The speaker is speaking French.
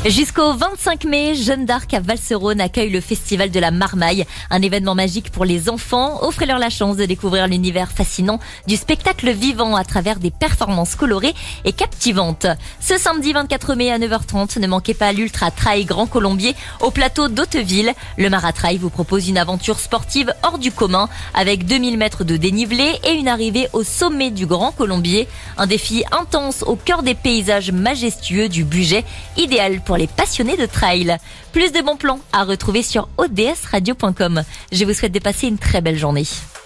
Jusqu'au 25 mai, Jeanne d'Arc à Valserone accueille le Festival de la Marmaille, un événement magique pour les enfants. Offrez-leur la chance de découvrir l'univers fascinant du spectacle vivant à travers des performances colorées et captivantes. Ce samedi 24 mai à 9h30, ne manquez pas l'Ultra Trail Grand Colombier au plateau d'Hauteville. Le Maratrail vous propose une aventure sportive hors du commun avec 2000 mètres de dénivelé et une arrivée au sommet du Grand Colombier. Un défi intense au cœur des paysages majestueux du Bugey, idéal pour les passionnés de trail. Plus de bons plans à retrouver sur odsradio.com. Je vous souhaite de passer une très belle journée.